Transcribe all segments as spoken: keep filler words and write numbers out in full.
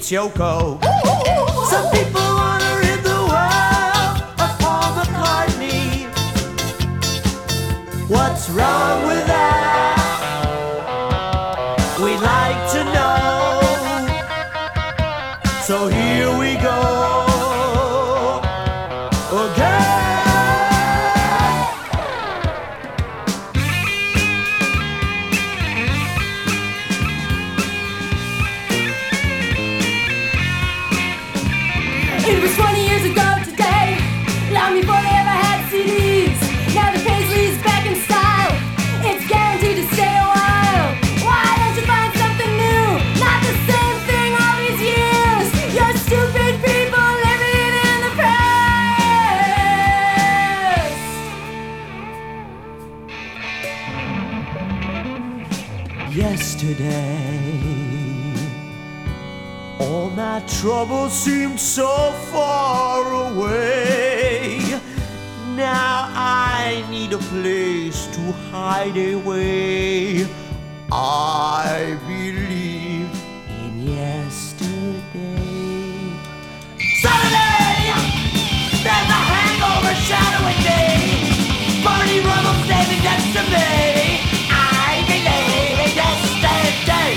it's Yoko. Some people wanna rid the world of Paul McCartney. What's wrong with that? We'd like to know. So here we go. It was twenty years ago today, long before they ever had C Ds. Now the Paisley's back in style, it's guaranteed to stay a while. Why don't you find something new? Not the same thing all these years. You're stupid people living in the past. Yesterday, all my troubles seemed so far away. Now I need a place to hide away. I believe in yesterday. Suddenly, there's a hangover shadowing me. Barney Rubble standing next to me. I believe in yesterday.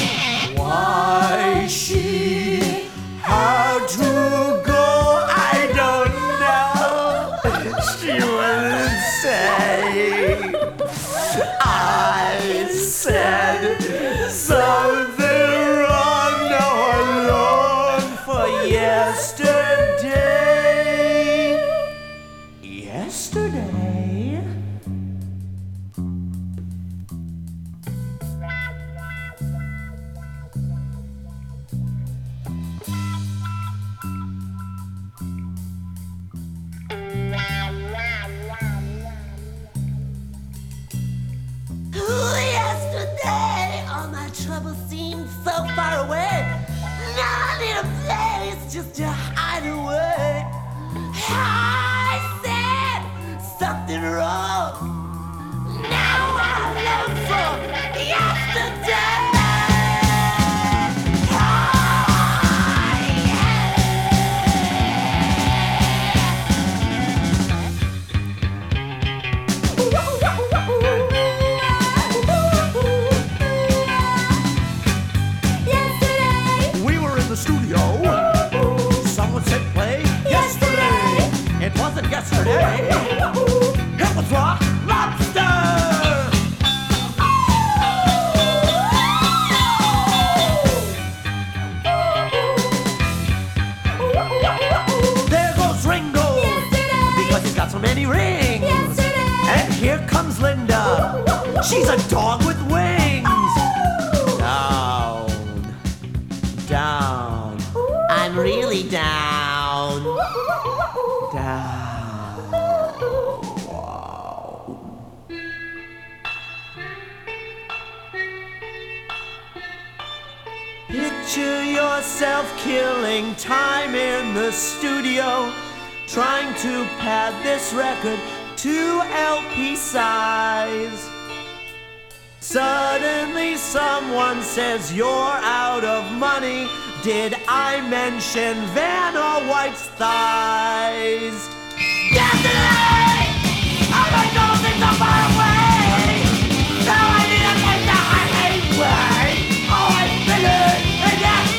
Why she had to go, I don't know. She wouldn't say. I said something wrong. Now I long for yesterday. Yesterday? Yesterday, all my troubles seemed so far away. Now I need a place just to hide away. I said something wrong. Now I look for yesterday. Studio. Someone said play yesterday. It wasn't yesterday. It was Rock Lobster. There goes Ringo because he's got so many rings. And here comes Linda. She's a dog with wings. Down, down. I'm really down. Down. Wow. Picture yourself killing time in the studio, trying to pad this record to L P size. Suddenly someone says you're out of money. Did I mention Vanna White's thighs? Yesterday, all my goals seem so far away. Now I need a place to hide anyway. Oh, I figured it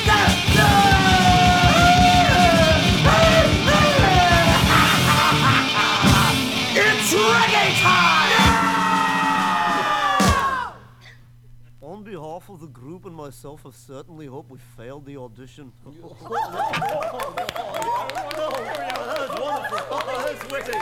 yesterday. It's reggae time! On behalf of the group and myself, I certainly hope we failed the audition. That was wonderful. That's witty.